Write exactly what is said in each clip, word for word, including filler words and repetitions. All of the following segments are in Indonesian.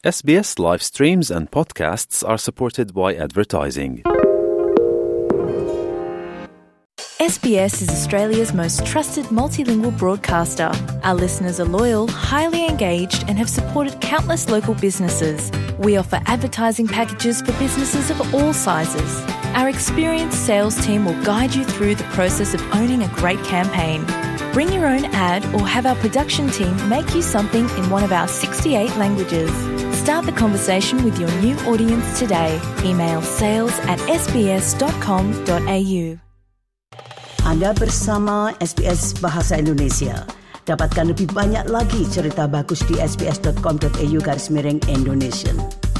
S B S live streams and podcasts are supported by advertising. S B S is Australia's most trusted multilingual broadcaster. Our listeners are loyal, highly engaged, and have supported countless local businesses. We offer advertising packages for businesses of all sizes. Our experienced sales team will guide you through the process of owning a great campaign. Bring your own ad or have our production team make you something in one of our sixty-eight languages. Start the conversation with your new audience today. Email sales at s b s dot com dot a u. Anda bersama S B S Bahasa Indonesia. Dapatkan lebih banyak lagi cerita bagus di s b s dot com dot a u garis miring Indonesian.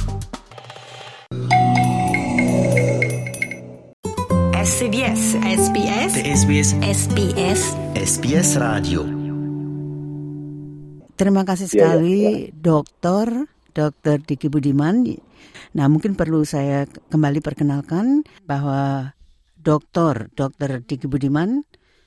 S B S, S B S, S B S, S B S, S B S Radio. Terima kasih sekali, ya, ya. Doktor Doktor Diki Budiman. Nah, mungkin perlu saya kembali perkenalkan bahwa Doktor Doktor Diki Budiman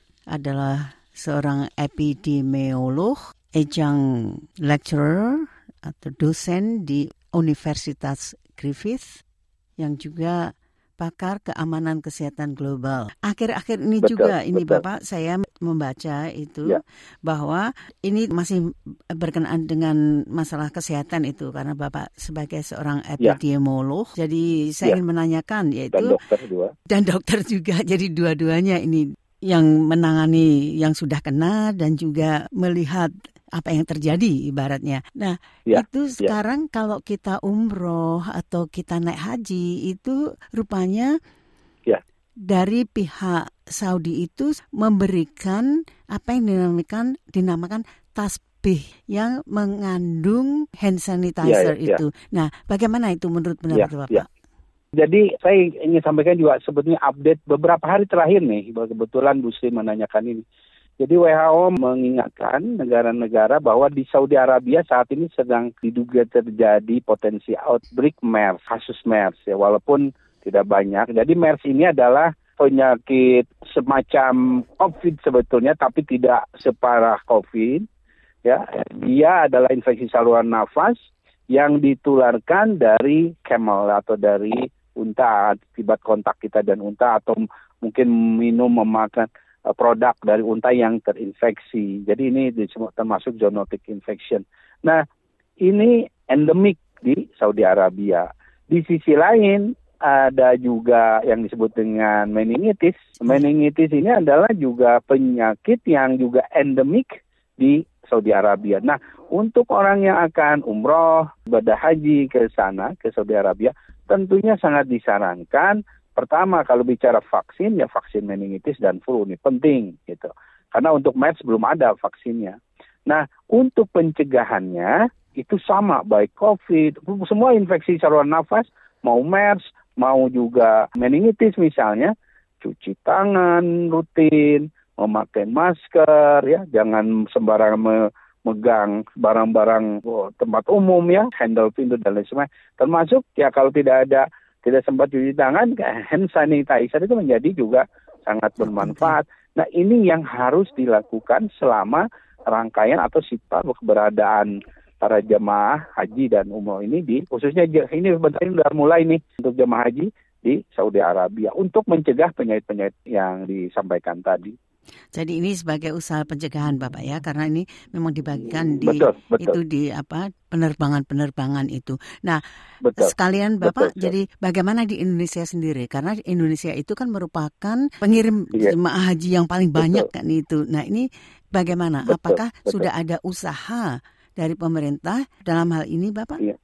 adalah seorang epidemiolog, adjunct lecturer atau dosen di Universitas Griffith yang juga pakar keamanan kesehatan global. Akhir-akhir ini betul, juga ini betul. Bapak saya membaca itu ya, bahwa ini masih berkenaan dengan masalah kesehatan itu karena Bapak sebagai seorang epidemiolog. Ya. Jadi saya ya. ingin menanyakan yaitu dan dokter juga. Dan dokter juga. Jadi dua-duanya ini yang menangani yang sudah kena dan juga melihat apa yang terjadi ibaratnya. Nah, ya, itu sekarang ya. Kalau kita umroh atau kita naik haji itu rupanya ya. Dari pihak Saudi itu memberikan apa yang dinamakan dinamakan tasbih yang mengandung hand sanitizer ya, ya, itu. Ya. Nah, bagaimana itu menurut pendapat ya, Bapak? Ya. Jadi saya ingin sampaikan juga sebetulnya update beberapa hari terakhir nih, kebetulan Bu Sri menanyakan ini. Jadi W H O mengingatkan negara-negara bahwa di Saudi Arabia saat ini sedang diduga terjadi potensi outbreak MERS, kasus MERS ya, walaupun tidak banyak. Jadi MERS ini adalah penyakit semacam COVID sebetulnya, tapi tidak separah COVID. Ya, dia adalah infeksi saluran nafas yang ditularkan dari camel atau dari unta akibat kontak kita dan unta atau mungkin minum memakan produk dari unta yang terinfeksi. Jadi ini termasuk zoonotic infection. Nah, ini endemik di Saudi Arabia. Di sisi lain, ada juga yang disebut dengan meningitis. Meningitis ini adalah juga penyakit yang juga endemik di Saudi Arabia. Nah, untuk orang yang akan umroh, ibadah haji ke sana, ke Saudi Arabia, tentunya sangat disarankan. Pertama, kalau bicara vaksin, ya vaksin meningitis dan flu ini penting gitu. Karena untuk MERS belum ada vaksinnya. Nah, untuk pencegahannya itu sama, baik COVID, semua infeksi saluran nafas, mau MERS, mau juga meningitis misalnya, cuci tangan rutin, memakai masker, ya, jangan sembarangan memegang barang-barang tempat umum ya, handle pintu dan lain sebagainya. Termasuk ya kalau tidak ada tidak sempat cuci tangan, hand sanitizer itu menjadi juga sangat bermanfaat. Nah, ini yang harus dilakukan selama rangkaian atau sifat keberadaan para jemaah haji dan umroh ini di khususnya ini sebentar ini sudah mulai nih untuk jemaah haji di Saudi Arabia untuk mencegah penyakit-penyakit yang disampaikan tadi. Jadi ini sebagai usaha pencegahan Bapak ya, karena ini memang dibagikan di betul, betul. itu di apa penerbangan-penerbangan itu. Nah, betul, sekalian Bapak, betul, jadi bagaimana di Indonesia sendiri? Karena Indonesia itu kan merupakan pengirim iya. jemaah haji yang paling betul. banyak kan itu. Nah, ini bagaimana? Betul, Apakah betul. sudah ada usaha dari pemerintah dalam hal ini, Bapak? Iya.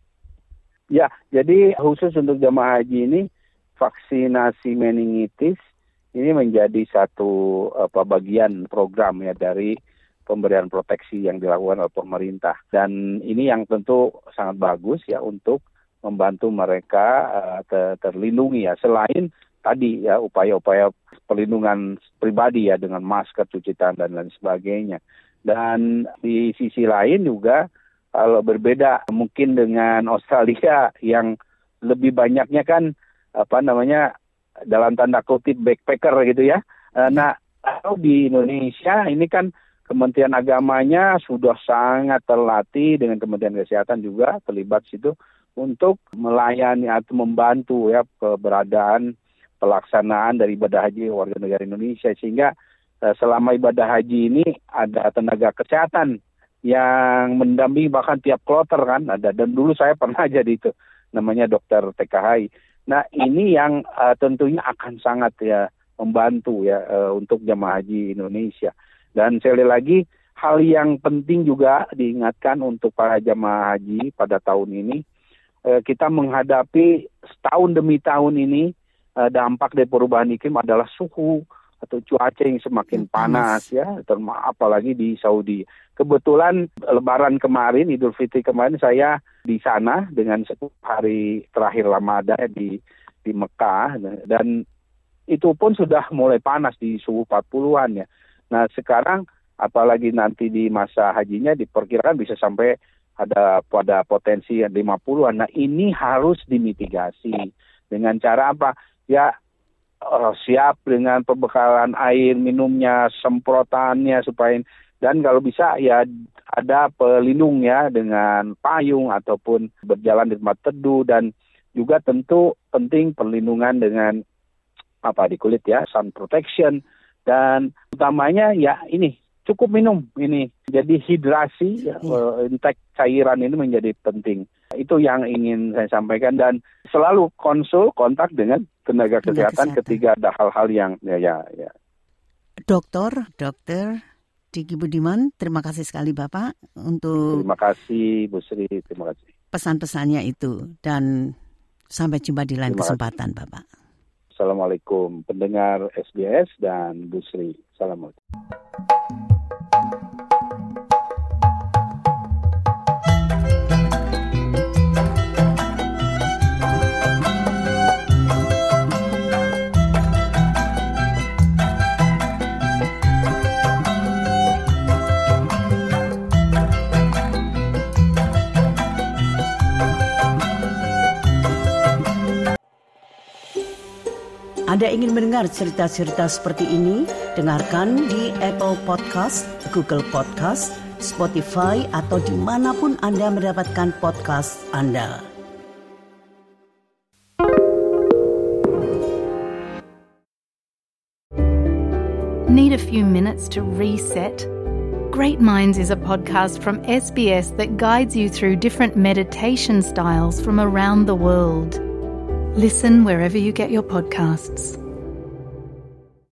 Ya, jadi khusus untuk jemaah haji ini vaksinasi meningitis ini menjadi satu apa bagian program ya dari pemberian proteksi yang dilakukan oleh pemerintah. Dan ini yang tentu sangat bagus ya untuk membantu mereka uh, ter- terlindungi ya. Selain tadi ya upaya-upaya perlindungan pribadi ya dengan masker, cuci tangan dan lain sebagainya. Dan di sisi lain juga kalau berbeda mungkin dengan Australia yang lebih banyaknya kan apa namanya dalam tanda kutip backpacker gitu ya. Nah, kalau di Indonesia ini kan Kementerian Agamanya sudah sangat terlatih dengan Kementerian Kesehatan juga terlibat situ untuk melayani atau membantu ya keberadaan pelaksanaan dari ibadah haji warga negara Indonesia, sehingga eh, selama ibadah haji ini ada tenaga kesehatan yang mendampingi bahkan tiap kloter kan ada, dan dulu saya pernah jadi itu namanya dokter T K H I. Nah ini yang uh, tentunya akan sangat ya membantu ya uh, untuk jamaah haji Indonesia. Dan sekali lagi hal yang penting juga diingatkan untuk para jamaah haji pada tahun ini, uh, kita menghadapi setahun demi tahun ini uh, dampak dari perubahan iklim adalah suhu atau cuaca yang semakin panas ya, termasuk apalagi di Saudi. Kebetulan Lebaran kemarin, Idul Fitri kemarin saya di sana dengan sepuluh hari terakhir Ramadan di di Mekah, dan itu pun sudah mulai panas di suhu empat puluhan ya. Nah sekarang apalagi nanti di masa hajinya diperkirakan bisa sampai ada pada potensi lima puluhan. Nah ini harus dimitigasi dengan cara apa? Ya Uh, siap dengan perbekalan air minumnya, semprotannya supaya, dan kalau bisa ya ada pelindung ya dengan payung ataupun berjalan di tempat teduh, dan juga tentu penting perlindungan dengan apa di kulit ya, sun protection, dan utamanya ya ini cukup minum ini. Jadi hidrasi ya, uh, intake cairan ini menjadi penting. Itu yang ingin saya sampaikan, dan selalu konsul kontak dengan tenaga kesehatan, kesehatan ketika ada hal-hal yang ya ya ya. Dokter, Dokter Diki Budiman, terima kasih sekali Bapak untuk terima kasih Bu Sri, terima kasih pesan-pesannya itu, dan sampai jumpa di lain kesempatan Bapak. Assalamualaikum pendengar S B S dan Bu Sri. Assalamualaikum. Anda ingin mendengar cerita-cerita seperti ini? Dengarkan di Apple Podcast, Google Podcast, Spotify, atau dimanapun Anda mendapatkan podcast Anda. Need a few minutes to reset? Great Minds is a podcast from S B S that guides you through different meditation styles from around the world. Listen wherever you get your podcasts.